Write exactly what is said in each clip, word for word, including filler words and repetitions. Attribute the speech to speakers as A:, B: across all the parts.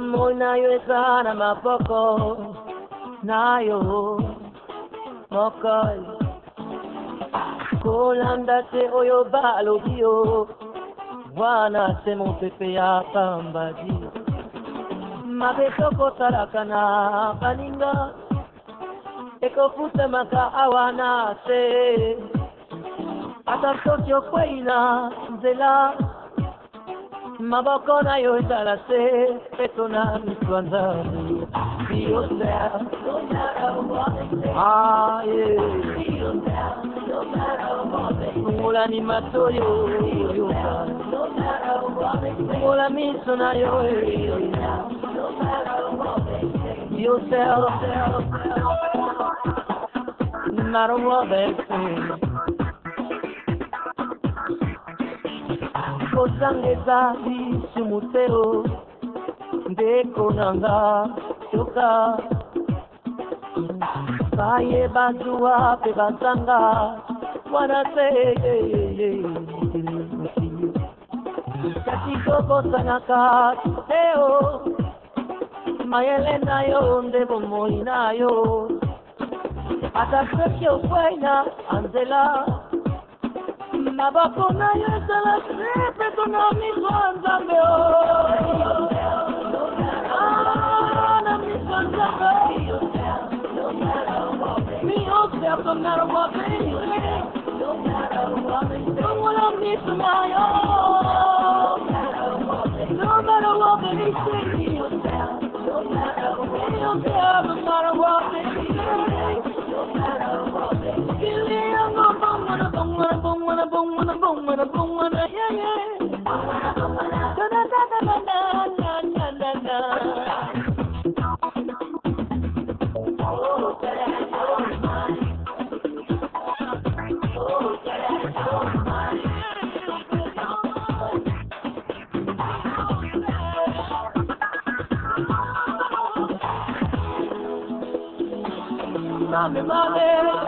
A: Mona yo sana mapoko na yo mokoi kolanda te oyo balo dio wana se mon pepe ya pambadi mabesoko tarakana kaninga ekofuta maka awana se atakotyo kweina nzela maboko na yo ezala se petona mitwanza be yourself no matter what they say. Ah yeah, be yourself no matter what they say. Mula ni matoyo no matter what they say. Mula miso na yo be yourself no matter what they say. Be yourself no matter what they say. Kosangeza bisumuteo ndeko nanga yoka baye bazua pe bazanga wanase katiko kosanaka teo mayele nayo ndebo moina yo atakyo kwaina anzela maboko na yo ezala sepe tona mizwanza mbeo na mizwanza mbeo be yourself no matter what they say. No matter what they say. Don't wanna miss my own. No matter what they say. Be yourself. No matter what they say. No matter what they say. No matter what they say. Feeling I'm gonna boom, wanna boom, wanna boom, wanna boom, wanna boom, wanna boom, wanna yeah yeah. Da da da da da da da da da. Mama, mama,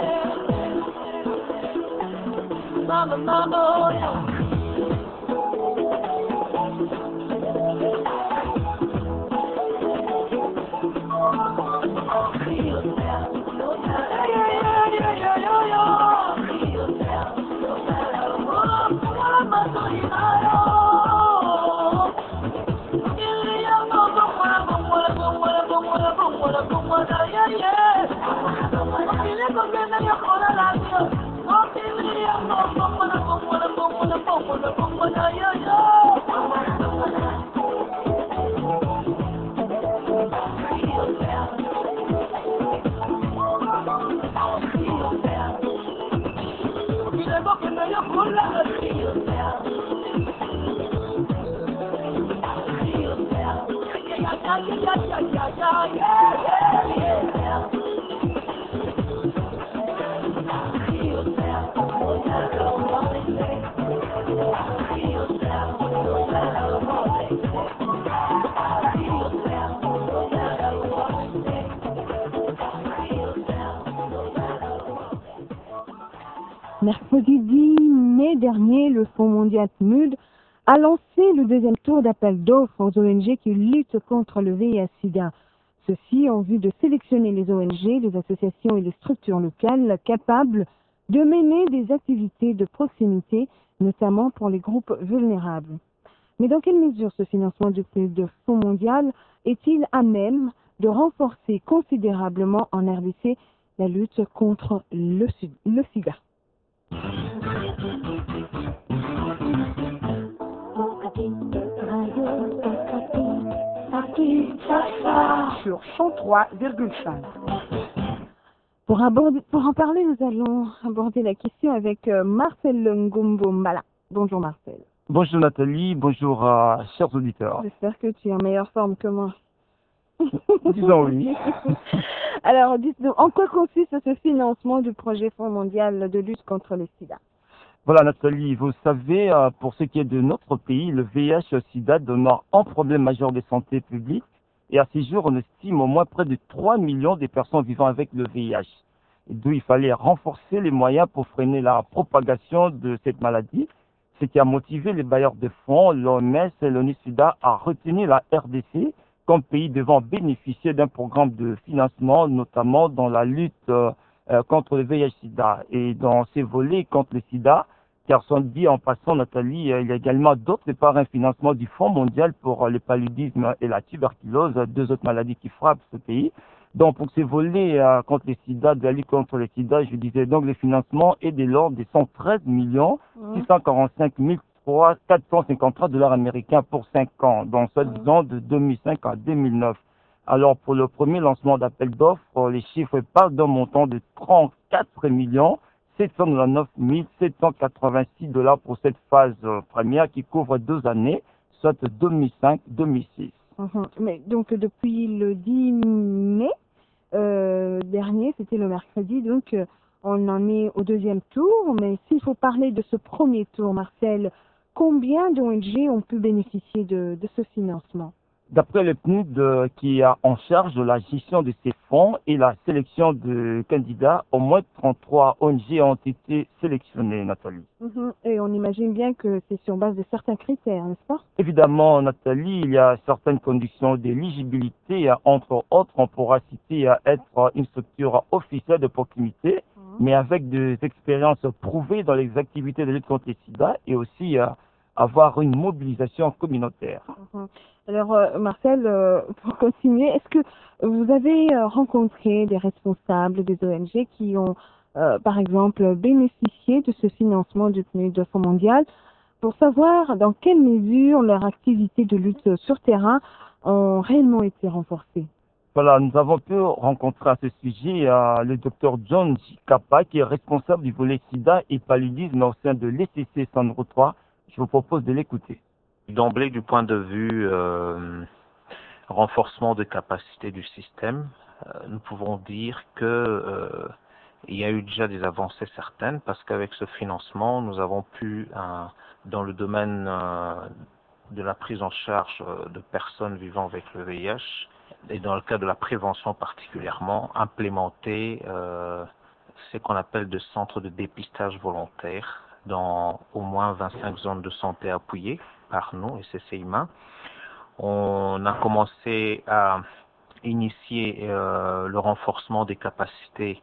A: mama, mama,
B: Mercredi dix mai dernier, le Fonds mondial P M U D a lancé le deuxième tour d'appel d'offres aux O N G qui luttent contre le V I H sida. Ceci en vue de sélectionner les O N G, les associations et les structures locales capables de mener des activités de proximité, notamment pour les groupes vulnérables. Mais dans quelle mesure ce financement du Fonds mondial est-il à même de renforcer considérablement en R D C la lutte contre le, le sida?
C: Sur cent trois virgule cinq.
B: Pour, aborder, pour en parler, nous allons aborder la question avec euh, Marcel Ngombo Mala. Bonjour Marcel.
D: Bonjour Nathalie, bonjour euh, chers auditeurs.
B: J'espère que tu es en meilleure forme que moi.
D: Disons oui.
B: Alors, dites-nous, en quoi consiste ce financement du projet Fonds mondial de lutte contre le sida?
D: Voilà Nathalie, vous savez, euh, pour ce qui est de notre pays, le V I H sida demeure un problème majeur de santé publique et à ce jour, on estime au moins près de trois millions de personnes vivant avec le V I H. D'où il fallait renforcer les moyens pour freiner la propagation de cette maladie, ce qui a motivé les bailleurs de fonds, l'O M S et l'ONU-SIDA à retenir la R D C comme pays devant bénéficier d'un programme de financement, notamment dans la lutte euh, euh, contre le V I H-Sida. Et dans ces volets contre le sida, car sont dit en passant, Nathalie, euh, il y a également d'autre part un financement du Fonds mondial pour euh, le paludisme et la tuberculose, deux autres maladies qui frappent ce pays. Donc, pour ces volets euh, contre le sida, de la lutte contre le sida, je disais donc le financement est de l'ordre de cent treize millions six cent quarante-cinq mille quatre cent cinquante-trois dollars américains pour cinq ans, donc soi-disant de deux mille cinq à deux mille neuf. Alors, pour le premier lancement d'appel d'offres, les chiffres parlent d'un montant de trente-quatre millions sept cent quatre-vingt-neuf mille sept cent quatre-vingt-six dollars pour cette phase première qui couvre deux années, soit deux mille cinq à deux mille six.
B: Mhm. Mais donc, depuis le dix mai euh, dernier, c'était le mercredi, donc euh, on en est au deuxième tour. Mais s'il faut parler de ce premier tour, Marcel, combien d'O N G ont pu bénéficier de, de ce financement?
D: D'après le P N U D euh, qui a en charge de la gestion de ces fonds et la sélection de candidats, au moins trente-trois O N G ont été sélectionnés, Nathalie.
B: Mhm. Et on imagine bien que c'est sur base de certains critères, n'est-ce pas?
D: Évidemment, Nathalie, il y a certaines conditions d'éligibilité. Entre autres, on pourra citer à être une structure officielle de proximité, mmh. mais avec des expériences prouvées dans les activités de lutte contre le sida et aussi euh, avoir une mobilisation communautaire.
B: Mmh. Alors, euh, Marcel, euh, pour continuer, est-ce que vous avez euh, rencontré des responsables des O N G qui ont, euh, par exemple, bénéficié de ce financement du P N U D Fonds mondial pour savoir dans quelle mesure leurs activités de lutte sur terrain ont réellement été renforcées?
D: Voilà, nous avons pu rencontrer à ce sujet euh, le docteur John Kappa, qui est responsable du volet sida et paludisme au sein de l'E C C Sandro trois. Je vous propose de l'écouter.
E: D'emblée, du point de vue euh, renforcement des capacités du système, euh, nous pouvons dire que euh, il y a eu déjà des avancées certaines parce qu'avec ce financement, nous avons pu, euh, dans le domaine euh, de la prise en charge de personnes vivant avec le V I H et dans le cas de la prévention particulièrement, implémenter euh, ce qu'on appelle des centres de dépistage volontaire dans au moins vingt-cinq zones de santé appuyées par nous et C C I M A. On a commencé à initier euh, le renforcement des capacités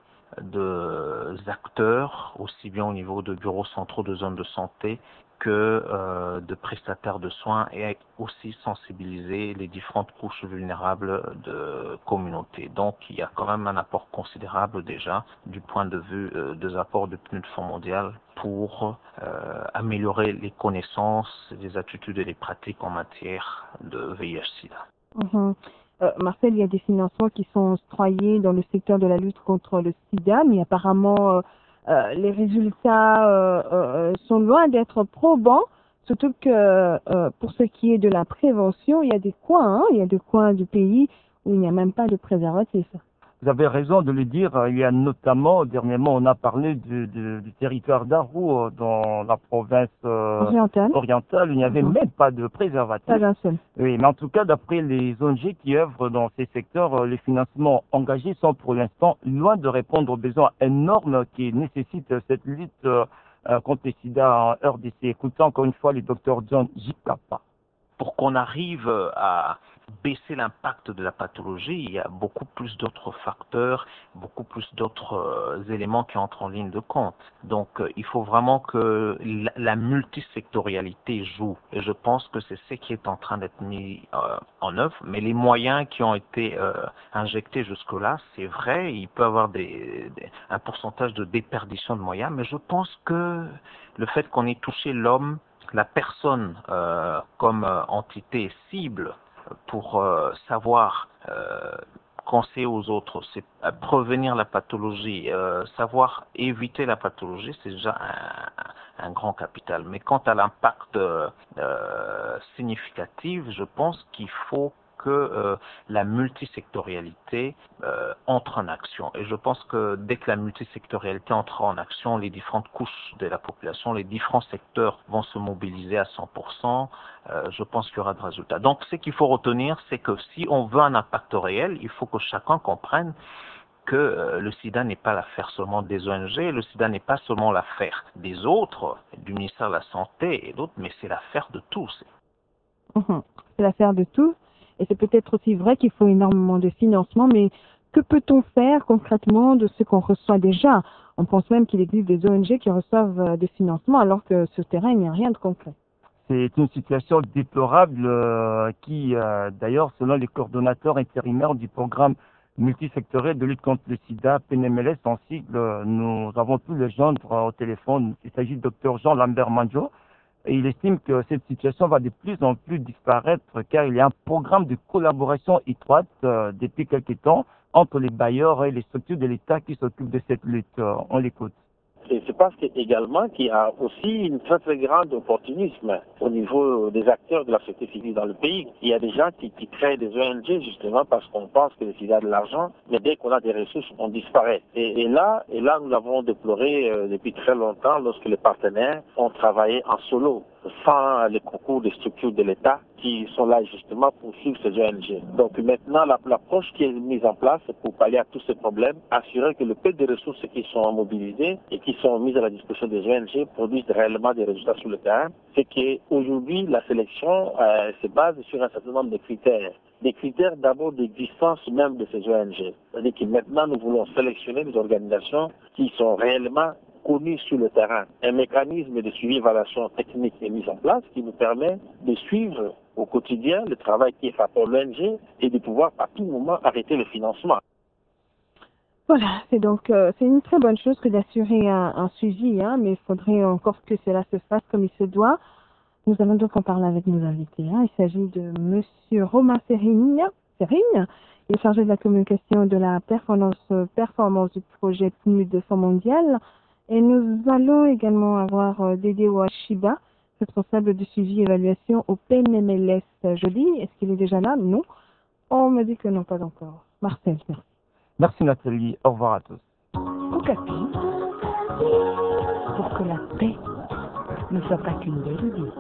E: des acteurs, aussi bien au niveau de bureaux centraux de zones de santé que euh, de prestataires de soins et aussi sensibiliser les différentes couches vulnérables de communauté. Donc il y a quand même un apport considérable déjà du point de vue euh, des apports du P N U D Fonds mondial pour euh, améliorer les connaissances, les attitudes et les pratiques en matière de V I H-Sida.
B: Mmh. Euh, Marcel, il y a des financements qui sont octroyés dans le secteur de la lutte contre le sida, mais apparemment euh, euh, les résultats euh, euh, sont loin d'être probants, surtout que euh, pour ce qui est de la prévention, il y a des coins, hein, il y a des coins du pays où il n'y a même pas de préservatif.
D: Vous avez raison de le dire. Il y a notamment, dernièrement, on a parlé du, du, du territoire d'Arou dans la province euh,
B: orientale.
D: orientale où il n'y avait mmh. même pas de préservatif.
B: Pas d'un seul.
D: Oui, mais en tout cas, d'après les O N G qui œuvrent dans ces secteurs, les financements engagés sont pour l'instant loin de répondre aux besoins énormes qui nécessitent cette lutte euh, contre le sida en R D C. Écoutons encore une fois le docteur John J. Kappa.
E: Pour qu'on arrive à baisser l'impact de la pathologie, il y a beaucoup plus d'autres facteurs, beaucoup plus d'autres euh, éléments qui entrent en ligne de compte. Donc euh, il faut vraiment que la, la multisectorialité joue. Et je pense que c'est ce qui est en train d'être mis euh, en œuvre. Mais les moyens qui ont été euh, injectés jusque-là, c'est vrai, il peut y avoir des, des, un pourcentage de déperdition de moyens, mais je pense que le fait qu'on ait touché l'homme, la personne euh, comme euh, entité cible pour euh, savoir euh, conseiller aux autres, c'est prévenir la pathologie, euh, savoir éviter la pathologie, c'est déjà un, un grand capital. Mais quant à l'impact euh, significatif, je pense qu'il faut que euh, la multisectorialité euh, entre en action. Et je pense que dès que la multisectorialité entre en action, les différentes couches de la population, les différents secteurs vont se mobiliser à cent pour cent. Euh, je pense qu'il y aura de résultats. Donc, ce qu'il faut retenir, c'est que si on veut un impact réel, il faut que chacun comprenne que euh, le sida n'est pas l'affaire seulement des O N G, le sida n'est pas seulement l'affaire des autres, du ministère de la Santé et d'autres, mais c'est l'affaire de tous.
B: Mmh. C'est l'affaire de tous. Et c'est peut-être aussi vrai qu'il faut énormément de financement, mais que peut-on faire concrètement de ce qu'on reçoit déjà? On pense même qu'il existe des O N G qui reçoivent euh, des financements alors que sur le terrain, il n'y a rien de concret.
D: C'est une situation déplorable euh, qui, euh, d'ailleurs, selon les coordonnateurs intérimaires du programme multisectoriel de lutte contre le sida, P N M L S en sigle, euh, nous avons pu le joindre euh, au téléphone. Il s'agit du docteur Jean-Lambert Manjo. Et il estime que cette situation va de plus en plus disparaître car il y a un programme de collaboration étroite euh, depuis quelques temps entre les bailleurs et les structures de l'État qui s'occupent de cette lutte. Euh, on l'écoute.
F: Et je pense également qu'il y a aussi une très très grande opportunisme au niveau des acteurs de la société civile dans le pays. Il y a des gens qui, qui créent des O N G justement parce qu'on pense que le sida a de l'argent, mais dès qu'on a des ressources, on disparaît. Et, et là, et là, nous l'avons déploré euh, depuis très longtemps lorsque les partenaires ont travaillé en solo, sans les concours des structures de l'État qui sont là justement pour suivre ces O N G. Donc maintenant, l'approche qui est mise en place pour pallier à tous ces problèmes, assurer que le peu de ressources qui sont mobilisées et qui sont mises à la disposition des O N G produisent réellement des résultats sur le terrain, c'est qu'aujourd'hui, la sélection euh, se base sur un certain nombre de critères. Des critères d'abord d'existence même de ces O N G. C'est-à-dire que maintenant, nous voulons sélectionner des organisations qui sont réellement connues sur le terrain. Un mécanisme de suivi et évaluation technique est mis en place qui nous permet de suivre au quotidien le travail qui est fait par l'O N G et de pouvoir à tout moment arrêter le financement.
B: Voilà, c'est donc euh, c'est une très bonne chose que d'assurer un, un suivi, hein, mais il faudrait encore que cela se fasse comme il se doit. Nous allons donc en parler avec nos invités. Hein. Il s'agit de Monsieur Romain Ferrigne. Ferrigne. Il est chargé de la communication et de la performance, performance du projet P N U D de Fonds mondial. Et nous allons également avoir euh, Dédé Ouachiba, responsable du suivi et évaluation au P N M L S jeudi. Est-ce qu'il est déjà là? Non. On me dit que non, pas encore. Marcel, merci.
D: Merci Nathalie. Au revoir à tous.
C: Okapi, pour que la paix ne soit pas qu'une belle idée.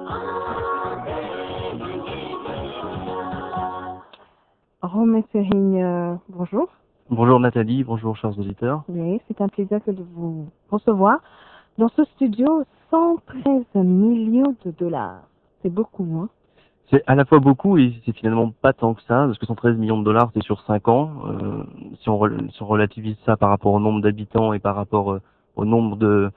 B: Romain Ferrigne, euh, bonjour.
G: Bonjour Nathalie, bonjour chers auditeurs.
B: Oui, c'est un plaisir que de vous recevoir. Dans ce studio, cent treize millions de dollars. C'est beaucoup, hein?
G: C'est à la fois beaucoup et c'est finalement pas tant que ça, parce que cent treize millions de dollars, c'est sur cinq ans. Euh, si, on re- si on relativise ça par rapport au nombre d'habitants et par rapport euh, au nombre de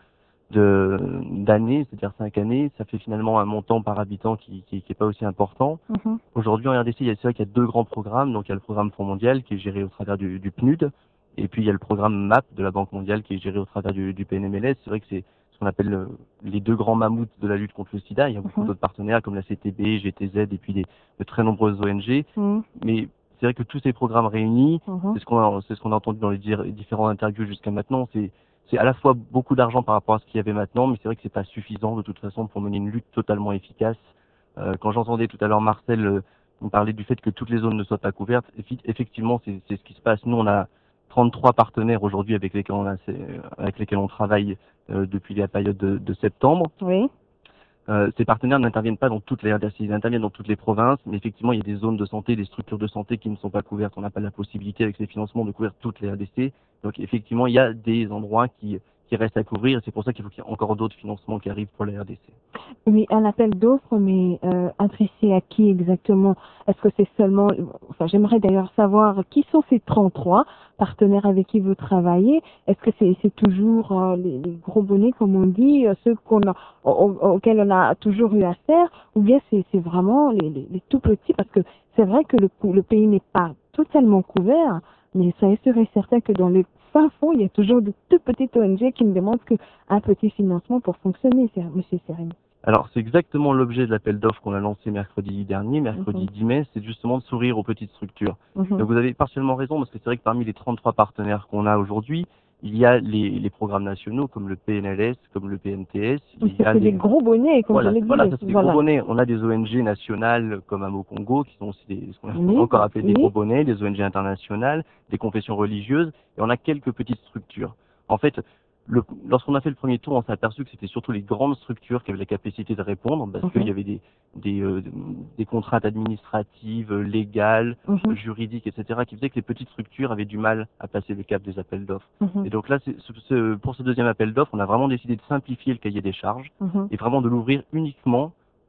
G: de d'années, c'est-à-dire cinq années, ça fait finalement un montant par habitant qui qui, qui est pas aussi important.
B: Mm-hmm.
G: Aujourd'hui, en R D C, il y a, c'est vrai qu'il y a deux grands programmes. Donc, il y a le programme Fonds mondial qui est géré au travers du, du P N U D, et puis il y a le programme M A P de la Banque mondiale qui est géré au travers du, du P N M L S. C'est vrai que c'est ce qu'on appelle le, les deux grands mammouths de la lutte contre le sida. Il y a beaucoup
B: Mhm.
G: d'autres partenaires comme la C T B, G T Z et puis des, de très nombreuses O N G.
B: Mhm.
G: Mais c'est vrai que tous ces programmes réunis,
B: Mhm.
G: c'est ce qu'on a, c'est ce qu'on a entendu dans les dir- différents interviews jusqu'à maintenant. C'est c'est à la fois beaucoup d'argent par rapport à ce qu'il y avait maintenant, mais c'est vrai que c'est pas suffisant de toute façon pour mener une lutte totalement efficace. Euh, quand j'entendais tout à l'heure Marcel euh, nous parler du fait que toutes les zones ne soient pas couvertes, effi- effectivement c'est c'est ce qui se passe. Nous on a trente-trois partenaires aujourd'hui avec lesquels on a, avec lesquels on travaille euh, depuis la période de, de septembre.
B: Oui.
G: Euh, ces partenaires n'interviennent pas dans toutes les R D C, ils interviennent dans toutes les provinces, mais effectivement il y a des zones de santé, des structures de santé qui ne sont pas couvertes. On n'a pas la possibilité avec ces financements de couvrir toutes les R D C. Donc effectivement il y a des endroits qui, qui restent à couvrir et c'est pour ça qu'il faut qu'il y ait encore d'autres financements qui arrivent pour les R D C.
B: Oui, un appel d'offres, mais euh, adressé à qui exactement? Est-ce que c'est seulement... Enfin, j'aimerais d'ailleurs savoir qui sont ces trente-trois partenaires avec qui vous travaillez. Est-ce que c'est c'est toujours euh, les, les gros bonnets, comme on dit, euh, ceux qu'on a, au- au- auxquels on a toujours eu affaire, ou bien c'est c'est vraiment les, les, les tout petits? Parce que c'est vrai que le, le pays n'est pas totalement couvert, mais ça est sûr et certain que dans le fin fond, il y a toujours de tout petites O N G qui ne demandent qu'un petit financement pour fonctionner, c'est- Monsieur Serine.
G: Alors c'est exactement l'objet de l'appel d'offres qu'on a lancé mercredi dernier, mercredi
B: Mhm.
G: dix mai, c'est justement de sourire aux petites structures.
B: Mhm.
G: Donc vous avez partiellement raison parce que c'est vrai que parmi les trente-trois partenaires qu'on a aujourd'hui, il y a les, les programmes nationaux comme le P N L S, comme le P N T S.
B: Oui,
G: Il y
B: ça
G: a
B: fait
G: les...
B: des gros bonnets, comme
G: Voilà,
B: je l'ai dit.
G: voilà, ça c'est des
B: Voilà.
G: gros bonnets. On a des O N G nationales comme Amo Congo, qui sont aussi des, ce qu'on a
B: Oui,
G: encore appelé des
B: oui.
G: gros bonnets, des O N G internationales, des confessions religieuses, et on a quelques petites structures. En fait, le, lorsqu'on a fait le premier tour, on s'est aperçu que c'était surtout les grandes structures qui avaient la capacité de répondre, parce
B: Mhm.
G: qu'il y avait des, des, euh, des contraintes administratives, légales,
B: Mhm.
G: juridiques, et cetera, qui faisaient que les petites structures avaient du mal à passer le cap des appels d'offres.
B: Mhm.
G: Et donc là, c'est- ce- ce- pour ce deuxième appel d'offres, on a vraiment décidé de simplifier le cahier des charges
B: Mhm.
G: et vraiment de l'ouvrir uniquement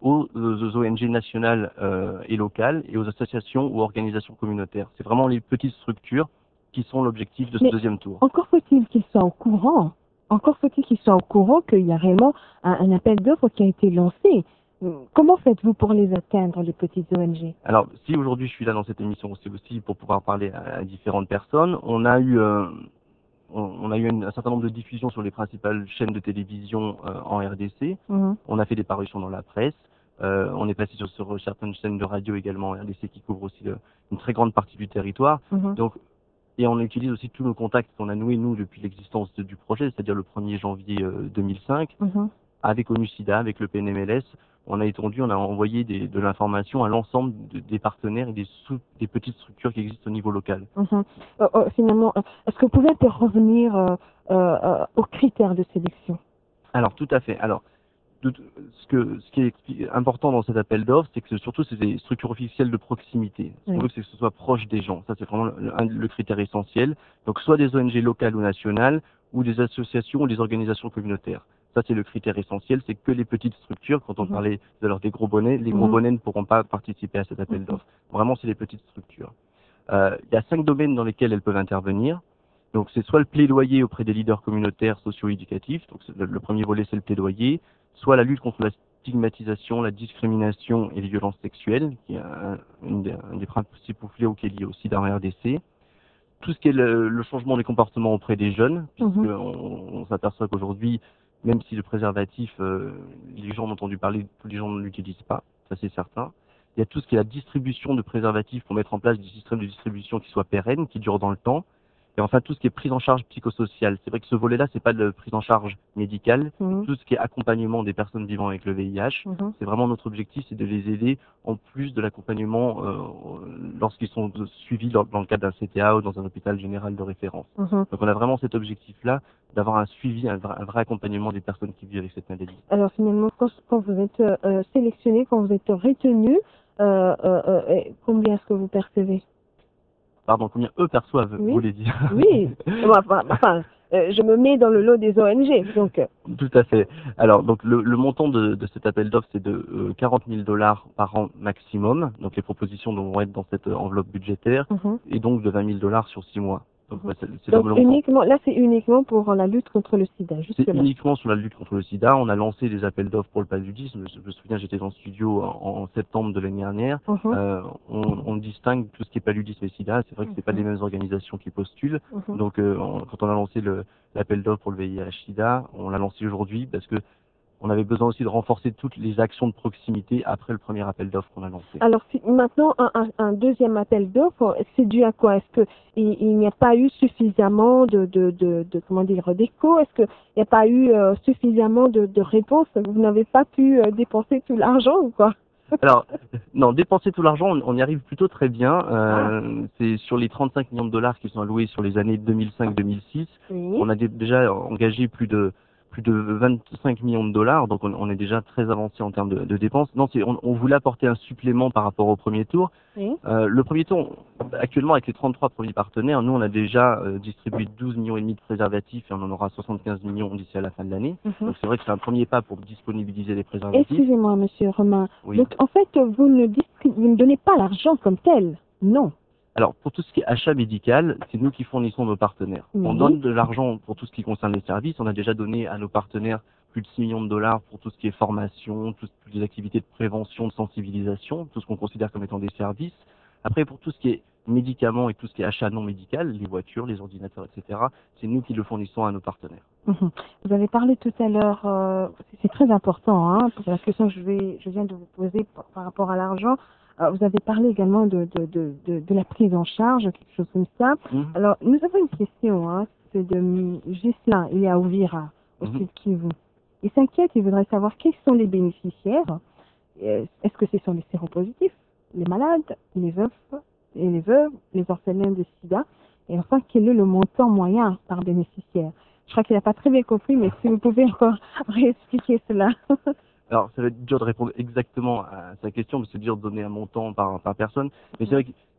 G: aux, aux O N G nationales euh, et locales et aux associations ou organisations communautaires. C'est vraiment les petites structures qui sont l'objectif de ce
B: Mais
G: deuxième tour.
B: encore faut-il qu'ils soient au courant. Encore faut-il qu'ils soient au courant qu'il y a réellement un, un appel d'offres qui a été lancé. Comment faites-vous pour les atteindre, les petites O N G?
G: Alors, si aujourd'hui je suis là dans cette émission, c'est aussi pour pouvoir parler à, à différentes personnes. On a eu, euh, on, on a eu une, un certain nombre de diffusions sur les principales chaînes de télévision euh, en R D C.
B: Mhm.
G: On a fait des parutions dans la presse. Euh, on est passé sur, sur certaines chaînes de radio également en R D C qui couvrent aussi le, une très grande partie du territoire.
B: Mhm.
G: Donc, et on utilise aussi tous nos contacts qu'on a noués, nous, depuis l'existence de- du projet, c'est-à-dire le premier janvier euh, deux mille cinq,
B: Mhm.
G: avec ONU-SIDA, avec le P N M L S. On a étendu, on a envoyé des, de l'information à l'ensemble de- des partenaires et des, sous, des petites structures qui existent au niveau local.
B: Mhm. Euh, euh, finalement, euh, est-ce que vous pouvez un peu revenir euh, euh, euh, aux critères de sélection?
G: Alors, tout à fait. Alors, de- ce, que, ce qui est expli- important dans cet appel d'offres, c'est que surtout, c'est des structures officielles de proximité. Ce qu'on
B: Oui.
G: veut, c'est que ce soit proche des gens. Ça, c'est vraiment le, un- le critère essentiel. Donc, soit des O N G locales ou nationales, ou des associations ou des organisations communautaires. Ça, c'est le critère essentiel. C'est que les petites structures, quand on
B: Mhm.
G: parlait tout à l'heure des gros bonnets, les gros
B: Mhm.
G: bonnets ne pourront pas participer à cet appel
B: Mhm.
G: d'offres. Vraiment, c'est les petites structures. Euh, il y a cinq domaines dans lesquels elles peuvent intervenir. Donc, c'est soit le plaidoyer auprès des leaders communautaires socio-éducatifs. Donc, c'est le, le premier volet, c'est le plaidoyer. Soit la lutte contre la stigmatisation, la discrimination et les violences sexuelles, qui est un, une des, un des principaux fléaux qui est lié aussi dans R D C. Tout ce qui est le, le changement des comportements auprès des jeunes, puisque
B: Mhm.
G: on, on s'aperçoit qu'aujourd'hui, même si le préservatif, euh, les gens ont entendu parler, tous les gens ne l'utilisent pas, ça c'est certain. Il y a tout ce qui est la distribution de préservatifs pour mettre en place des systèmes de distribution qui soient pérennes, qui durent dans le temps. Et enfin, tout ce qui est prise en charge psychosociale. C'est vrai que ce volet-là, c'est pas de prise en charge médicale.
B: Mhm.
G: Tout ce qui est accompagnement des personnes vivant avec le V I H,
B: Mhm.
G: c'est vraiment notre objectif, c'est de les aider en plus de l'accompagnement euh, lorsqu'ils sont suivis dans, dans le cadre d'un C T A ou dans un hôpital général de référence.
B: Mhm.
G: Donc on a vraiment cet objectif-là d'avoir un suivi, un vrai, un vrai accompagnement des personnes qui vivent avec cette maladie.
B: Alors finalement, quand, quand vous êtes euh, sélectionné, quand vous êtes retenu, euh, euh, euh, combien est-ce que vous percevez?
G: Pardon, combien eux perçoivent,
B: Oui.
G: vous voulez dire?
B: Oui, enfin, enfin, euh, je me mets dans le lot des O N G, donc. euh,
G: Tout à fait. Alors, donc le, le montant de, de cet appel d'offres, c'est de euh, quarante mille dollars par an maximum. Donc les propositions vont être dans cette euh, enveloppe budgétaire
B: mhm.
G: et donc de vingt mille dollars sur six mois. Donc
B: Mhm.
G: bah, c'est c'est
B: Donc
G: le montant.
B: uniquement, là c'est uniquement pour la lutte contre le sida,
G: C'est
B: jusque-là.
G: uniquement sur la lutte contre le sida. On a lancé des appels d'offres pour le paludisme. Je me souviens, j'étais dans le studio en, en septembre de l'année dernière.
B: Mhm.
G: Euh, on, on distingue tout ce qui est paludisme et sida. C'est vrai que c'est pas
B: Mhm.
G: les mêmes organisations qui postulent.
B: Mhm.
G: Donc, euh, on- quand on a lancé le- l'appel d'offres pour le V I H SIDA, on l'a lancé aujourd'hui parce que on avait besoin aussi de renforcer toutes les actions de proximité après le premier appel d'offres qu'on a lancé.
B: Alors si- maintenant, un, un, un deuxième appel d'offres, c'est dû à quoi? Est-ce que il, il n'y a pas eu suffisamment de, de, de, de comment dire, d'écho? Est-ce qu'il n'y a pas eu euh, suffisamment de, de réponses? Vous n'avez pas pu euh, dépenser tout l'argent ou quoi?
G: Alors, non, dépenser tout l'argent, on, on y arrive plutôt très bien. Euh, C'est sur les trente-cinq millions de dollars qui sont alloués sur les années deux mille cinq deux mille six.
B: Oui.
G: On a dé- déjà engagé plus de plus de vingt-cinq millions de dollars, donc on, on est déjà très avancé en termes de, de dépenses. Non, c'est- on, on voulait apporter un supplément par rapport au premier tour.
B: Oui.
G: Euh, le premier tour, actuellement avec les trente-trois premiers partenaires, nous on a déjà euh, distribué douze millions et demi de préservatifs et on en aura soixante-quinze millions d'ici à la fin de l'année.
B: Mhm.
G: Donc c'est vrai que c'est un premier pas pour disponibiliser les préservatifs.
B: Excusez-moi, Monsieur Romain.
G: Oui.
B: Donc en fait, vous ne, distribu- vous ne donnez pas l'argent comme tel. Non.
G: Alors, pour tout ce qui est achat médical, c'est nous qui fournissons nos partenaires.
B: Oui.
G: On donne de l'argent pour tout ce qui concerne les services. On a déjà donné à nos partenaires plus de six millions de dollars pour tout ce qui est formation, tout- toutes les activités de prévention, de sensibilisation, tout ce qu'on considère comme étant des services. Après, pour tout ce qui est médicaments et tout ce qui est achat non médical, les voitures, les ordinateurs, et cetera, c'est nous qui le fournissons à nos partenaires.
B: Mhm. Vous avez parlé tout à l'heure, euh, c'est très important, hein, pour la question que je, vais, je viens de vous poser par, par rapport à l'argent. Euh, vous avez parlé également de, de, de, de, de la prise en charge, quelque chose comme ça.
G: Mhm.
B: Alors, nous avons une question, hein, c'est de Ghislain, il est à Ouvira, au
G: Mhm.
B: sud Kivu. Il s'inquiète, il voudrait savoir quels sont les bénéficiaires. Euh, Est-ce que ce sont les séropositifs, les malades, les veufs et les veuves, les orphelins de sida? Et enfin, quel est le montant moyen par bénéficiaire? Je crois qu'il n'a pas très bien compris, mais si vous pouvez encore réexpliquer cela.
G: Alors, ça va être dur de répondre exactement à sa question, parce que c'est dur de donner un montant par, par personne. Mais c'est vrai que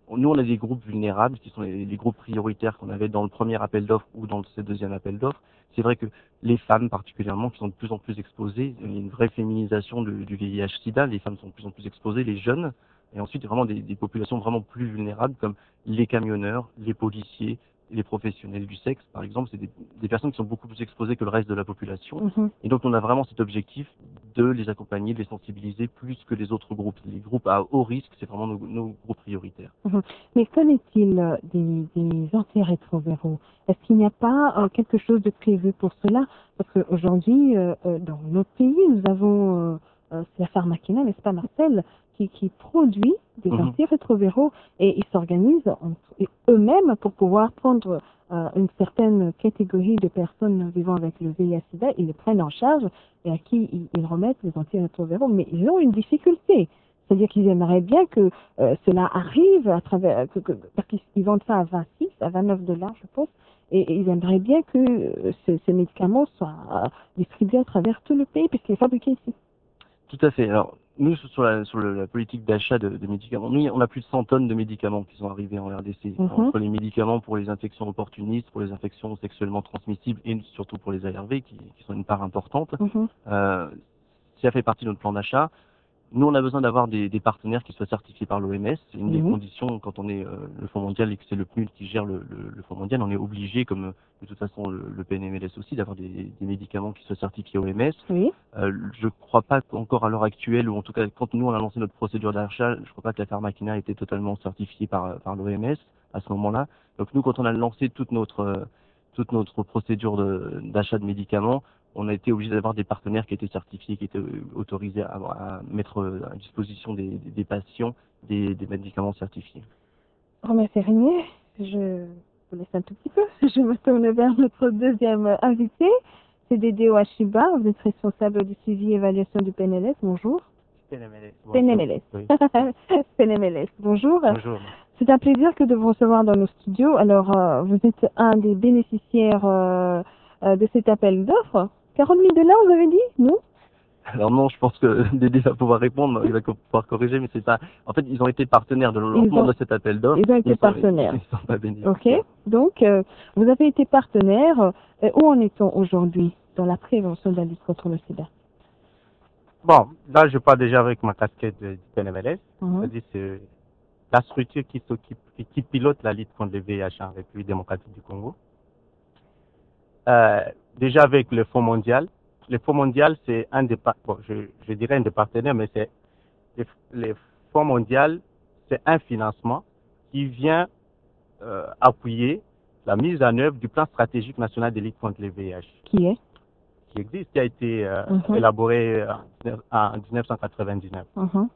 G: nous, on a des groupes vulnérables qui sont les, les groupes prioritaires qu'on avait dans le premier appel d'offres ou dans ce deuxième appel d'offres. C'est vrai que les femmes particulièrement qui sont de plus en plus exposées, il y a une vraie féminisation du, du V I H-Sida, les femmes sont de plus en plus exposées, les jeunes, et ensuite vraiment des, des populations vraiment plus vulnérables comme les camionneurs, les policiers, les professionnels du sexe, par exemple, c'est des, des personnes qui sont beaucoup plus exposées que le reste de la population.
B: Mhm.
G: Et donc, on a vraiment cet objectif de les accompagner, de les sensibiliser plus que les autres groupes. Les groupes à haut risque, c'est vraiment nos, nos groupes prioritaires.
B: Mhm. Mais qu'en est-il euh, des, des antirétroviraux? Est-ce qu'il n'y a pas euh, quelque chose de prévu pour cela? Parce qu'aujourd'hui, euh, euh, dans notre pays, nous avons, euh, euh, c'est la Pharmakina, n'est-ce pas Marcel, qui, qui produit des
G: Mhm.
B: antirétroviraux et ils s'organisent entre- et eux-mêmes pour pouvoir prendre euh, une certaine catégorie de personnes vivant avec le V I H-Sida, ils les prennent en charge et à qui ils, ils remettent les antirétroviraux. Mais ils ont une difficulté. C'est-à-dire qu'ils aimeraient bien que euh, cela arrive à travers, que, que, parce qu'ils ils vendent ça à vingt-six, à vingt-neuf dollars, je pense, et, et ils aimeraient bien que euh, ces, ces médicaments soient euh, distribués à travers tout le pays, puisqu'ils sont fabriqués ici.
G: Tout à fait. Alors, nous, sur la, sur le- la politique d'achat de, de médicaments, nous, on a plus de cent tonnes de médicaments qui sont arrivés en R D C.
B: Mhm.
G: Entre les médicaments pour les infections opportunistes, pour les infections sexuellement transmissibles et surtout pour les A R V, qui, qui sont une part importante.
B: Mhm.
G: Euh, ça fait partie de notre plan d'achat. Nous, on a besoin d'avoir des, des partenaires qui soient certifiés par l'O M S. C'est une des
B: Mhm.
G: conditions quand on est euh, le Fonds mondial et que c'est le P N U D qui gère le, le, le Fonds mondial. On est obligé, comme euh, de toute façon le, le P N M L S aussi, d'avoir des, des médicaments qui soient certifiés O M S.
B: Oui.
G: Euh, je crois pas qu'encore à l'heure actuelle, ou en tout cas quand nous on a lancé notre procédure d'achat, je crois pas que la Pharmakina était totalement certifiée par, par l'O M S à ce moment-là. Donc nous, quand on a lancé toute notre euh, toute notre procédure de- d'achat de médicaments, on a été obligé d'avoir des partenaires qui étaient certifiés, qui étaient euh, autorisés à, à mettre euh, à disposition des, des- des patients des, des médicaments certifiés.
B: Romain Ferrier, je vous laisse un tout petit peu. Je me tourne vers notre deuxième invité. C'est Dédé Ouachiba, vous êtes responsable du suivi et évaluation du P N L S. Bonjour. P N M L S.
G: Oui.
B: P N M L S. Bonjour.
G: Bonjour.
B: C'est un plaisir que de vous recevoir dans nos studios. Alors, euh, vous êtes un des bénéficiaires euh, euh, de cet appel d'offres. quarante mille dollars, vous avez dit? Non?
G: Alors non, je pense que Dédé va pouvoir répondre, il va pouvoir corriger, mais c'est pas. En fait, ils ont été partenaires de lancement
B: ont-
G: de cet appel d'offres.
B: ils ont été
G: sont-
B: partenaires.
G: Ils sont pas bénéficiaires.
B: Ok. Donc, euh, vous avez été partenaire. Euh, où en est-on aujourd'hui dans la prévention de la lutte contre le sida?
H: Bon, là, je parle déjà avec ma casquette de- du P N M L S.
B: Mhm.
H: C'est-à-dire, c'est la structure qui s'occupe, qui, qui pilote la lutte contre le V I H en République démocratique du Congo. Euh, déjà avec le Fonds mondial. Le Fonds mondial, c'est un des, par- bon, je, je dirais un des partenaires, mais c'est le, le Fonds mondial, c'est un financement qui vient euh, appuyer la mise en œuvre du plan stratégique national de lutte contre le V I H.
B: Qui est?
H: Qui existe, qui a été euh,
B: Mhm.
H: élaboré euh, en dix-neuf cent quatre-vingt-dix-neuf.
B: Mhm.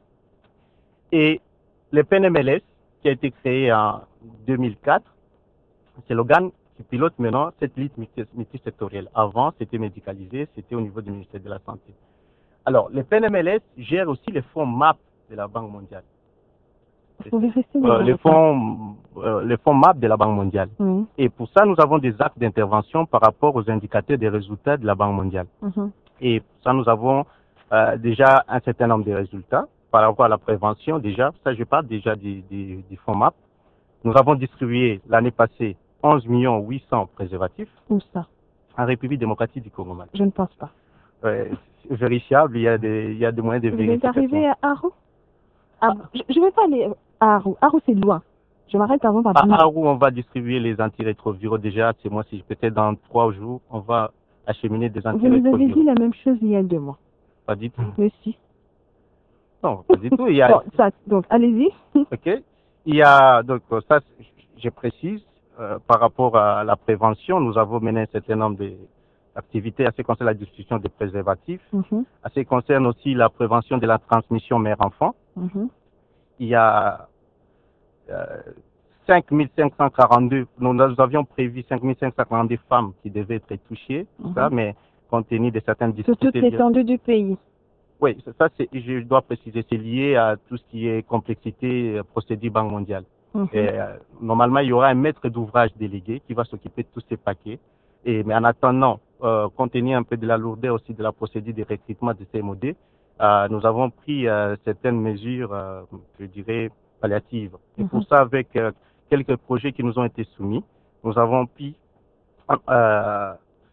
H: Et le P N M L S, qui a été créé en deux mille quatre, c'est l'organe qui pilote maintenant cette lutte multi- multisectorielle. Avant, c'était médicalisé, c'était au niveau du ministère de la Santé. Alors, le P N M L S gère aussi les fonds M A P de la Banque mondiale.
B: Vous pouvez rester
H: Euh,
B: dans
H: les
B: votre-
H: fonds, euh, les fonds M A P de la Banque mondiale.
B: Oui.
H: Et pour ça, nous avons des actes d'intervention par rapport aux indicateurs des résultats de la Banque mondiale.
B: Mhm.
H: Et pour ça, nous avons euh, déjà un certain nombre de résultats par rapport à la prévention. Déjà, ça, je parle déjà du, du, du fonds M A P. Nous avons distribué l'année passée onze millions huit cents préservatifs
B: Où ça?
H: en République démocratique du Congo.
B: Je ne pense pas.
H: Ouais, c'est vérifiable, il y a des, il y a des moyens de
B: Vous êtes
H: vérification.
B: arrivé à Arou? Ah, je ne vais pas aller à Arou. Arou, c'est loin. Je m'arrête avant par
H: À
B: Bamako.
H: Arou, on va distribuer les antirétroviraux déjà. C'est moi, si peut-être dans trois jours, on va acheminer des
B: Vous nous avez
H: antirétroviraux.
B: dit la même chose il y a deux mois.
H: Pas du tout.
B: Mais si.
H: Non, pas du tout. Il y a,
B: Bon, ça, donc, allez-y.
H: ok. Il y a, donc, ça, je précise, euh, par rapport à la prévention, nous avons mené un certain nombre d'activités à ce qui concerne la distribution des préservatifs,
B: Mhm,
H: à ce qui concerne aussi la prévention de la transmission mère-enfant.
B: mhm.
H: Il y a euh, cinq mille cinq cent quarante-deux, nous, nous avions prévu cinq mille cinq cent quarante-deux femmes qui devaient être touchées, tout
B: Mhm.
H: ça, mais compte tenu de certaines
B: Sur toute
H: difficultés.
B: l'étendue du pays.
H: Oui, ça, c'est, je dois préciser, c'est lié à tout ce qui est complexité, euh, procédure Banque mondiale.
B: Mhm.
H: Et, euh, normalement, il y aura un maître d'ouvrage délégué qui va s'occuper de tous ces paquets. Et, mais en attendant, euh, compte tenu un peu de la lourdeur aussi de la procédure de recrutement de ces modèles, euh, nous avons pris euh, certaines mesures, euh, je dirais, palliative. Et
B: Mhm.
H: pour ça, avec euh, quelques projets qui nous ont été soumis, nous avons pu, euh,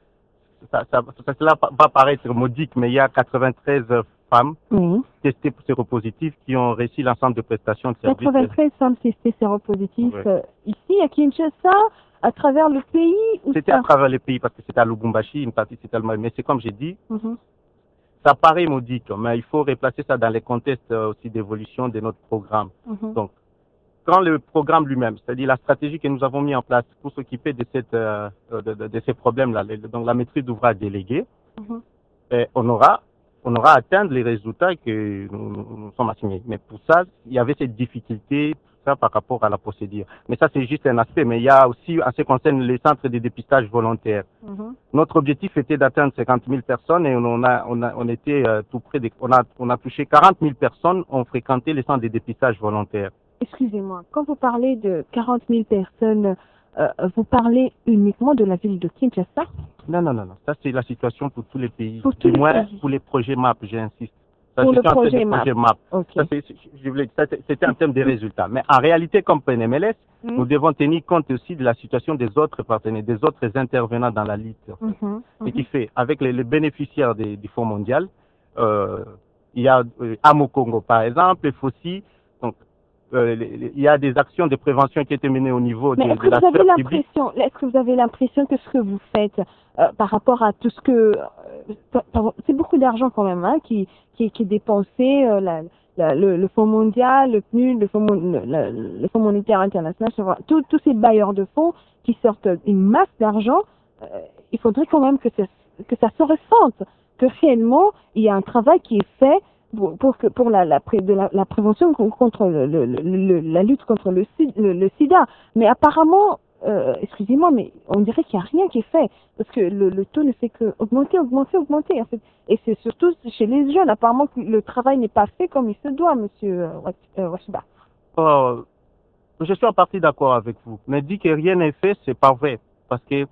H: ça, ça, ça, cela va paraître modique, mais il y a quatre-vingt-treize femmes
B: Oui.
H: testées séropositives qui ont réussi l'ensemble de prestations de services.
B: quatre-vingt-treize femmes testées séropositives
H: Ouais.
B: euh, ici à Kinshasa, à travers le pays ou
H: C'était
B: ça?
H: à travers les pays parce que c'était à Lubumbashi, une partie c'était à Lubumbashi. Mais c'est comme j'ai dit,
B: Mhm.
H: ça paraît modique, mais il faut replacer ça dans les contextes euh, aussi d'évolution de notre programme.
B: Mhm.
H: Donc, quand le programme lui-même, c'est-à-dire la stratégie que nous avons mis en place pour s'occuper de, cette, euh, de, de, de ces problèmes-là, les- donc la maîtrise d'ouvrage déléguée,
B: Mhm.
H: eh, on aura on aura atteint les résultats que nous, nous, nous sommes assignés. Mais pour ça, il y avait cette difficulté tout ça par rapport à la procédure. Mais ça, c'est juste un aspect. Mais il y a aussi, en ce qui concerne les centres de dépistage volontaire,
B: Mhm.
H: notre objectif était d'atteindre cinquante mille personnes et on a, on a, on était euh, tout près de, on a, on a touché quarante mille personnes ont fréquenté les centres de dépistage volontaire.
B: Excusez-moi, quand vous parlez de quarante mille personnes, euh, vous parlez uniquement de la ville de Kinshasa?
H: Non, non, non, non. Ça, c'est la situation pour tous les pays.
B: Pour tous
H: Du
B: les
H: moins,
B: pays.
H: pour les projets M A P, j'insiste. Ça,
B: Pour le
H: c'est un
B: projet
H: des
B: M A P.
H: projets M A P.
B: Ok.
H: Ça, c'est- je voulais- ça, c'est- C'était en termes de résultats. Mais en réalité, comme P N M L S,
B: Mhm.
H: nous devons tenir compte aussi de la situation des autres partenaires, des autres intervenants dans la lutte.
B: Mhm.
H: Ce qui fait, avec les, les bénéficiaires des- du Fonds mondial, euh, il y a euh, Amo Congo, par exemple, et Fossi. Donc, euh, les- les- il y a des actions de prévention qui étaient menées au niveau
B: Mais
H: de,
B: est-ce
H: de
B: que
H: la
B: vous avez
H: sphère publique.
B: l'impression, est-ce que vous avez l'impression que ce que vous faites euh, par rapport à tout ce que, euh, par- par- c'est beaucoup d'argent quand même, hein, qui, qui, qui est dépensé, euh, la, la- le, le Fonds mondial, le P N U D, le Fonds, mon- le, le- le Fonds monétaire international, voilà, tous tous ces bailleurs de fonds qui sortent une masse d'argent, euh, il faudrait quand même que ça, que ça se ressente, que réellement il y a un travail qui est fait pour, pour, que, pour la, la, pré- de la, la prévention con- contre le, le, le- le- la lutte contre le, si- le, le sida. Mais apparemment, euh, excusez-moi, mais on dirait qu'il n'y a rien qui est fait parce que le, le taux ne fait que augmenter, augmenter, augmenter. En fait. Et c'est surtout chez les jeunes. Apparemment, que le travail n'est pas fait comme il se doit, Monsieur euh, Wach- euh, Wachiba.
H: Euh, je suis en partie d'accord avec vous. Mais dit que rien n'est fait, c'est pas vrai. Parce que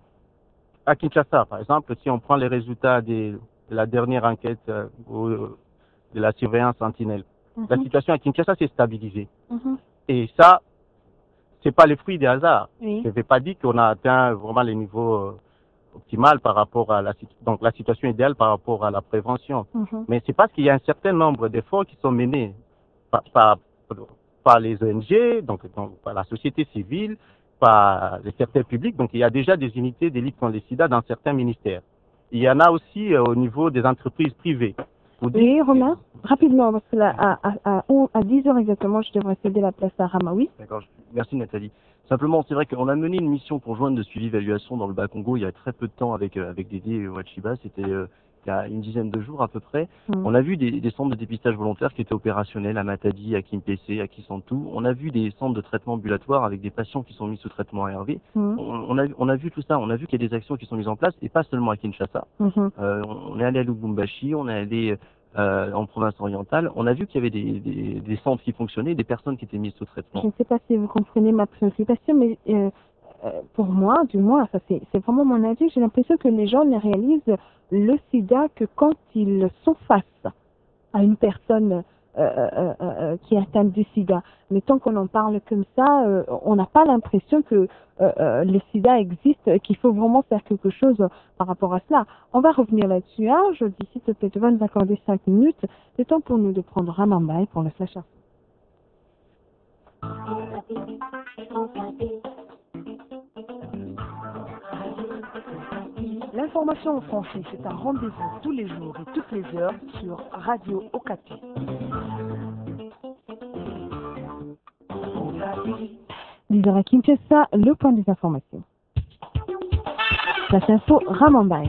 H: à Kinshasa, par exemple, si on prend les résultats des- de la dernière enquête euh, au- de la surveillance sentinelle, la
B: Mhm.
H: situation à Kinshasa s'est stabilisée.
B: Mhm.
H: Et ça, c'est pas le fruit des hasards.
B: Oui.
H: Je ne vais pas dire qu'on a atteint vraiment les niveaux euh, optimaux par rapport à la situ- donc la situation idéale par rapport à la prévention.
B: Mhm.
H: Mais c'est parce qu'il y a un certain nombre d'efforts qui sont menés par, par, par les O N G, donc, donc par la société civile, par les secteurs publics. Donc il y a déjà des unités de lutte contre le sida dans certains ministères. Il y en a aussi euh, au niveau des entreprises privées. Vous dites-
B: Oui, Romain, rapidement, parce que là, à, à, à, on- à dix heures exactement, je devrais céder la place à Ramaoui.
G: D'accord, je- merci Nathalie. Simplement, c'est vrai qu'on a mené une mission conjointe de suivi-évaluation dans le Bas-Congo il y a très peu de temps avec, euh, avec Dédé et Wachiba, c'était euh, il y a une dizaine de jours à peu près.
B: Mhm.
G: On a vu des, des centres de dépistage volontaire qui étaient opérationnels à Matadi, à Kimpese, à Kisantu. On a vu des centres de traitement ambulatoire avec des patients qui sont mis sous traitement A R V.
B: Mhm.
G: On, on a, on a vu tout ça, on a vu qu'il y a des actions qui sont mises en place, et pas seulement à Kinshasa.
B: Mhm.
G: Euh, on est allé à Lubumbashi, on est allé euh, en province orientale, on a vu qu'il y avait des, des, des centres qui fonctionnaient, des personnes qui étaient mises sous traitement.
B: Je ne sais pas si vous comprenez ma préoccupation, mais euh, euh, pour moi, du moins, ça c'est c'est vraiment mon avis, j'ai l'impression que les gens ne réalisent le sida que quand ils sont face à une personne euh, euh, euh, qui est atteinte du sida. Mais tant qu'on en parle comme ça, euh, on n'a pas l'impression que euh, euh, le sida existe, et qu'il faut vraiment faire quelque chose par rapport à cela. On va revenir là-dessus. Ah, je dis, s'il te plaît, tu vas nous accorder cinq minutes. C'est temps pour nous de prendre un mambaï pour le flash info.
C: L'information en français, c'est un rendez-vous tous les jours et toutes les heures sur Radio Okapi.
B: dix heures à Kinshasa, le point des informations. Flash info, Ramambaï.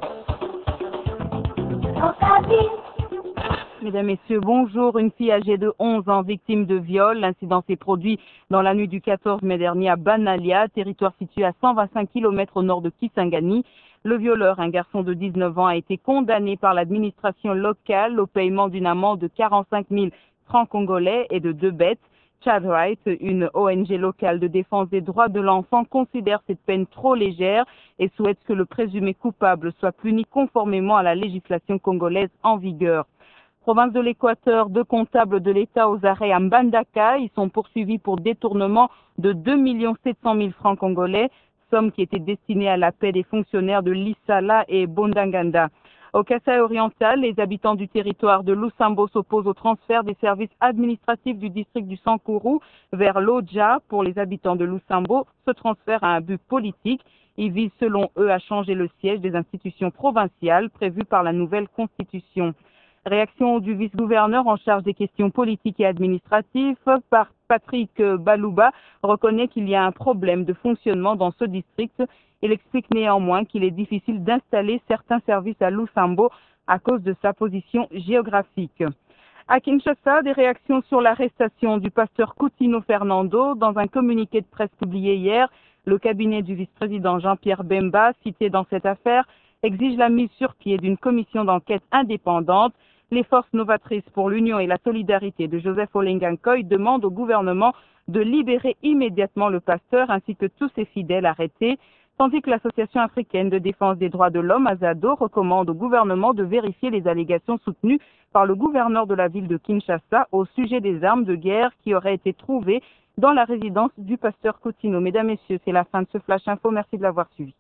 I: Mesdames, Messieurs, bonjour. Une fille âgée de onze ans, victime de viol. L'incident s'est produit dans la nuit du quatorze mai dernier à Banalia, territoire situé à cent vingt-cinq kilomètres au nord de Kisangani. Le violeur, un garçon de dix-neuf ans, a été condamné par l'administration locale au paiement d'une amende de quarante-cinq mille francs congolais et de deux bêtes. Child Rights, une O N G locale de défense des droits de l'enfant, considère cette peine trop légère et souhaite que le présumé coupable soit puni conformément à la législation congolaise en vigueur. Province de l'Équateur, deux comptables de l'État aux arrêts à Mbandaka. Ils sont poursuivis pour détournement de deux millions sept cent mille francs congolais, somme qui était destinée à la paix des fonctionnaires de Lissala et Bondanganda. Au Kasaï oriental, les habitants du territoire de Lusambo s'opposent au transfert des services administratifs du district du Sankourou vers l'Odja. Pour les habitants de Lusambo, ce transfert a un but politique. Il vise selon eux à changer le siège des institutions provinciales prévues par la nouvelle constitution. Réaction du vice-gouverneur en charge des questions politiques et administratives, par Patrick Balouba, reconnaît qu'il y a un problème de fonctionnement dans ce district. Il explique néanmoins qu'il est difficile d'installer certains services à Lusambo à cause de sa position géographique. À Kinshasa, des réactions sur l'arrestation du pasteur Coutinho Fernando. Dans un communiqué de presse publié hier, le cabinet du vice-président Jean-Pierre Bemba, cité dans cette affaire, exige la mise sur pied d'une commission d'enquête indépendante. Les forces novatrices pour l'union et la solidarité de Joseph Olengankoy demandent au gouvernement de libérer immédiatement le pasteur ainsi que tous ses fidèles arrêtés, tandis que l'Association africaine de défense des droits de l'homme, AZADO, recommande au gouvernement de vérifier les allégations soutenues par le gouverneur de la ville de Kinshasa au sujet des armes de guerre qui auraient été trouvées dans la résidence du pasteur Coutinho. Mesdames, Messieurs, c'est la fin de ce Flash Info. Merci de l'avoir suivi.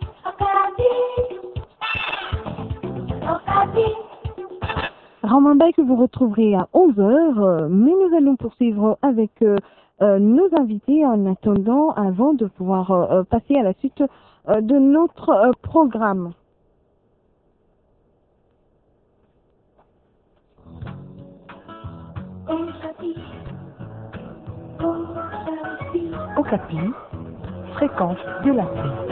B: Ramambay que vous retrouverez à onze heures, mais nous allons poursuivre avec euh, euh, nos invités en attendant, avant de pouvoir euh, passer à la suite euh, de notre euh, programme.
C: Okapi, fréquence de la paix.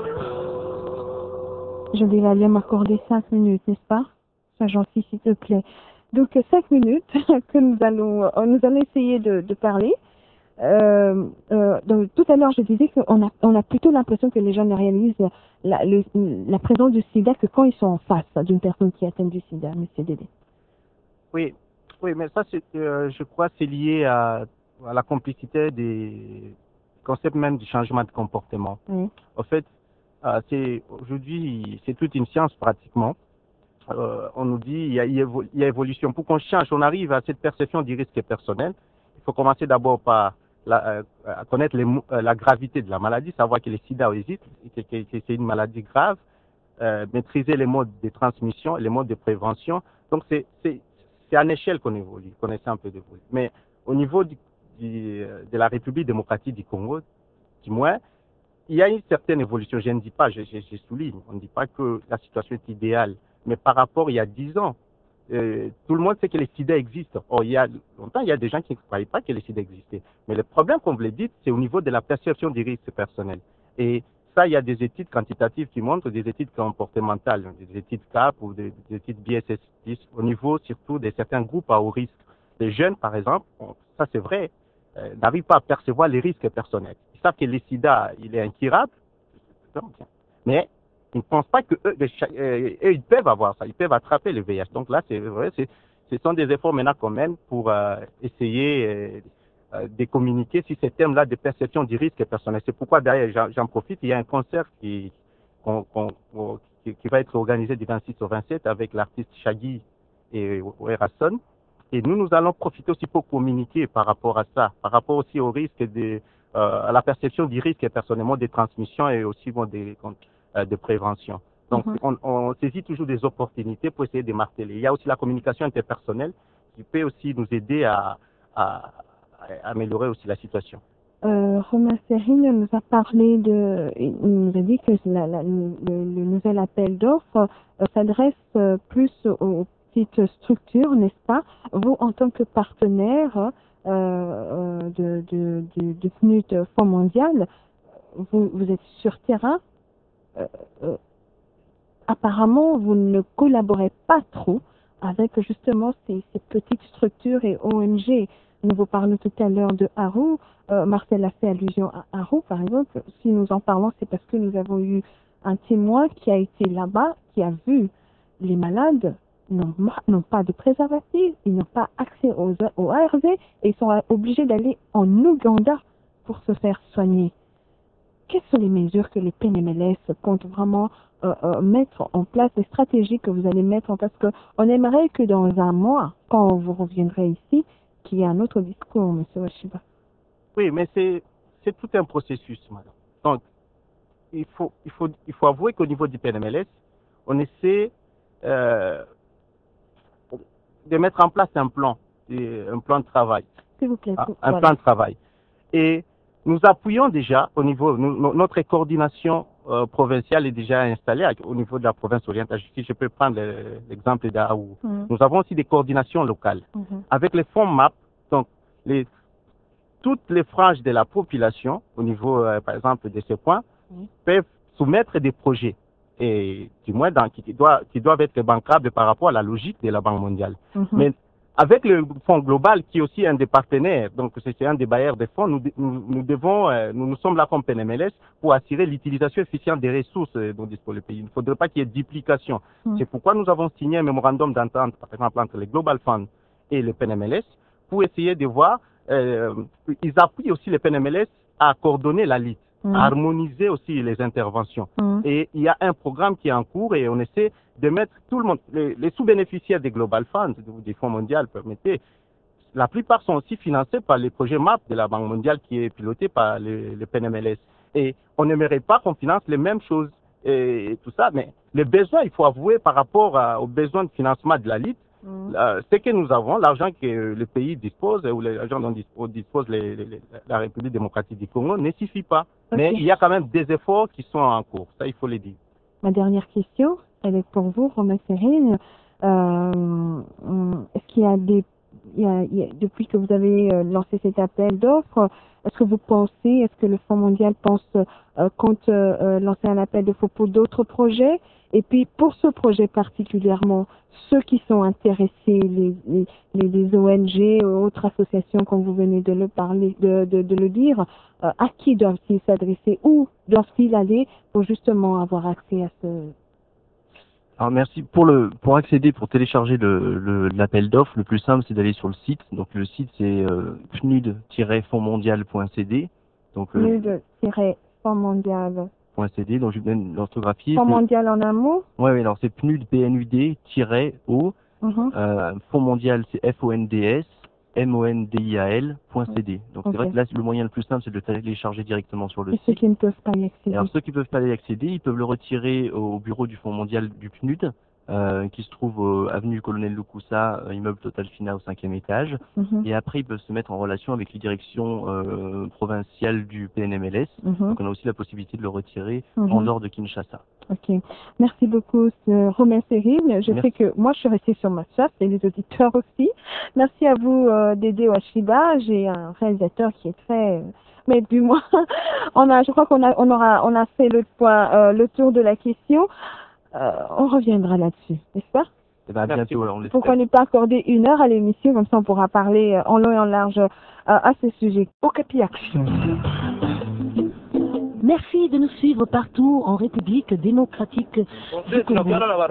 B: Je vais aller m'accorder cinq minutes, n'est-ce pas? Sois gentil, s'il te plaît. Donc, cinq minutes que nous allons, nous allons essayer de, de parler. Euh, euh, donc, tout à l'heure, je disais qu'on a, on a plutôt l'impression que les gens ne réalisent la, le, la présence du sida que quand ils sont en face d'une personne qui atteint du sida, M. Dédé.
H: Oui, oui, mais ça, c'est, euh, je crois, c'est lié à, à la complicité des concepts même du changement de comportement.
B: Oui.
H: En fait, euh, c'est aujourd'hui, c'est toute une science pratiquement. Euh, on nous dit il y, a, il y a évolution. Pour qu'on change, on arrive à cette perception du risque personnel. Il faut commencer d'abord par la, euh, à connaître les, euh, la gravité de la maladie, savoir que le sida existe, que, que, que c'est une maladie grave, euh, maîtriser les modes de transmission, les modes de prévention. Donc c'est à l'échelle qu'on évolue, qu'on essaie un peu d'évoluer. Mais au niveau du, du, de la République démocratique du Congo, du moins, il y a une certaine évolution. Je ne dis pas, je, je, je souligne, on ne dit pas que la situation est idéale. Mais par rapport il y a dix ans, euh, tout le monde sait que le sida existe. Or, il y a longtemps, il y a des gens qui ne croyaient pas que le sida existait. Mais le problème, comme vous le dites, c'est au niveau de la perception des risques personnels. Et ça, il y a des études quantitatives qui montrent, des études comportementales, des études C A P ou des, des études B S S dix, au niveau surtout de certains groupes à haut risque. Les jeunes, par exemple, ça c'est vrai, euh, n'arrivent pas à percevoir les risques personnels. Ils savent que le sida, il est incurable, mais ils ne pensent pas que eux, euh, eux, ils peuvent avoir ça, ils peuvent attraper le V I H. Donc là, c'est vrai, ce sont des efforts maintenant qu'on mène pour euh, essayer euh, euh, de communiquer sur ces thèmes-là de perception du risque personnel. C'est pourquoi d'ailleurs, j'en profite, il y a un concert qui, qu qu qui, qui va être organisé du vingt-six au vingt-sept avec l'artiste Shaggy et Werasson. Et nous, nous allons profiter aussi pour communiquer par rapport à ça, par rapport aussi au risque de, euh, à la perception du risque personnellement des transmissions et aussi bon, des de prévention. Donc, mm-hmm. on, on saisit toujours des opportunités pour essayer de marteler. Il y a aussi la communication interpersonnelle qui peut aussi nous aider à, à, à améliorer aussi la situation.
B: Euh, Romain Serrine nous a parlé de, il nous a dit que la, la, le, le nouvel appel d'offres euh, s'adresse euh, plus aux petites structures, n'est-ce pas? Vous, en tant que partenaire euh, de, de, de, de P N U D Fonds mondial, vous, vous êtes sur terrain. Euh, euh, apparemment, vous ne collaborez pas trop avec justement ces, ces petites structures et O N G. Nous vous parlons tout à l'heure de Haru. Euh, Marcel a fait allusion à Haru, par exemple. Si nous en parlons, c'est parce que nous avons eu un témoin qui a été là-bas, qui a vu les malades n'ont pas de préservatif, ils n'ont pas accès aux, aux A R V et ils sont obligés d'aller en Ouganda pour se faire soigner. quelles sont les mesures que le P N M L S compte vraiment euh, euh, mettre en place, les stratégies que vous allez mettre en place? Parce qu'on aimerait que dans un mois, quand vous reviendrez ici, qu'il y ait un autre discours, M. Washiba.
H: Oui, mais c'est c'est tout un processus, madame. Donc, il faut, il faut, il faut avouer qu'au niveau du P N M L S, on essaie euh, de mettre en place un plan, un plan de travail.
B: S'il vous plaît.
H: Un
B: voilà.
H: plan de travail. Et nous appuyons déjà au niveau, nous, notre coordination euh, provinciale est déjà installée au niveau de la province orientale. Si je peux prendre l'exemple d'Aou. Mm. Nous avons aussi des coordinations locales. Mm-hmm. Avec les fonds M A P, donc les, toutes les franges de la population, au niveau, euh, par exemple, de ces points, mm. peuvent soumettre des projets. Et du moins dans, qui, doit, qui doivent être bancables par rapport à la logique de la Banque mondiale. Mm-hmm. Mais avec le Fonds global, qui est aussi un des partenaires, donc c'est un des bailleurs des fonds, nous, nous, nous devons, euh, nous, nous sommes là comme P N M L S pour assurer l'utilisation efficiente des ressources dont dispose le pays. Il ne faudrait pas qu'il y ait duplication. Mm. C'est pourquoi nous avons signé un mémorandum d'entente, par exemple, entre les Global Funds et le P N M L S, pour essayer de voir, euh, ils appuient aussi le P N M L S à coordonner la lutte. Mmh. À harmoniser aussi les interventions. Mmh. Et il y a un programme qui est en cours et on essaie de mettre tout le monde, les, les sous-bénéficiaires des Global Funds, des fonds mondiaux, permettez, la plupart sont aussi financés par les projets M A P de la Banque mondiale qui est piloté par le, le P N M L S. Et on n'aimerait pas qu'on finance les mêmes choses et, et tout ça, mais les besoins, il faut avouer par rapport à, aux besoins de financement de la lutte, Mmh. Euh, ce que nous avons, l'argent que le pays dispose, ou l'argent dont dispose, dispose les, les, les, la République démocratique du Congo, ne suffit pas. Okay. Mais il y a quand même des efforts qui sont en cours, ça il faut le dire.
B: Ma dernière question, elle est pour vous, Romain Sérine. Euh, est-ce qu'il y a des, il y a, il y a, depuis que vous avez lancé cet appel d'offres, est-ce que vous pensez, est-ce que le Fonds mondial pense, euh, compte euh, lancer un appel d'offres pour d'autres projets? Et puis, pour ce projet particulièrement, ceux qui sont intéressés, les, les, les O N G ou autres associations, comme vous venez de le parler, de, de, de le dire, euh, à qui doivent-ils s'adresser? Où doivent-ils aller pour justement avoir accès à ce...
G: Alors merci. Pour le pour accéder, pour télécharger le, le l'appel d'offres, le plus simple c'est d'aller sur le site. Donc le site c'est euh, p n u d tiret fonds mondial point c d. Donc
B: p n u d tiret fonds mondial
G: point c d. Donc je vais l'orthographier.
B: Fonds mondial en un mot.
G: Ouais oui. Alors c'est P N U D P N U D tiret O. Mm-hmm. euh, Fonds mondial c'est F O N D S M O N D I A L point C D. Donc okay. C'est vrai que là le moyen le plus simple c'est de le télécharger directement sur le
B: Et
G: site.
B: Ceux qui ne peuvent pas y accéder.
G: Alors ceux qui ne peuvent pas y accéder, ils peuvent le retirer au bureau du Fonds mondial du P N U D, euh, qui se trouve euh, avenue Colonel Lukusa, immeuble Total Fina au cinquième étage. Mm-hmm. Et après ils peuvent se mettre en relation avec les directions euh, provinciales du P N M L S. Mm-hmm. Donc on a aussi la possibilité de le retirer mm-hmm. en dehors de Kinshasa.
B: Ok, merci beaucoup Romain Sérine. Je merci. sais que moi je suis restée sur ma chasse et les auditeurs aussi. Merci à vous euh, Dédé Washiba. J'ai un réalisateur qui est très... Euh, mais du moins, on a, je crois qu'on a, on aura, on a fait le point, euh, le tour de la question. Euh, on reviendra là-dessus, n'est-ce pas?
G: Eh ben, bientôt, alors, on l'espère.
B: Pourquoi ne pas accorder une heure à l'émission, comme ça on pourra parler euh, en long et en large euh, à ce sujet.
C: Okapi Action.
A: Merci de nous suivre partout en République démocratique du Congo.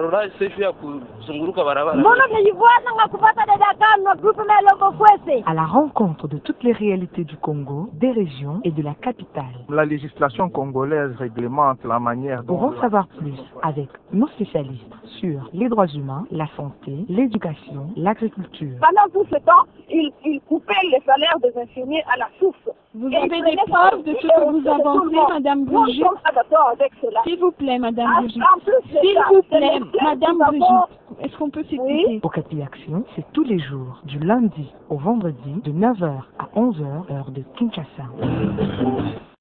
C: À la rencontre de toutes les réalités du Congo, des régions et de la capitale.
J: La législation congolaise réglemente la manière dont...
C: Pour en savoir plus avec nos spécialistes sur les droits humains, la santé, l'éducation, l'agriculture.
K: Pendant tout ce temps, ils, ils coupaient les salaires des infirmiers à la source.
L: Vous avez des preuves de ce que vous avancez, Madame Brigitte? S'il vous plaît, Madame Brigitte. S'il vous plaît, Madame Brigitte. Est-ce qu'on peut s'écouter?
C: Oui. Okapi Action, c'est tous les jours, du lundi au vendredi, de neuf heures à onze heures, heure de Kinshasa.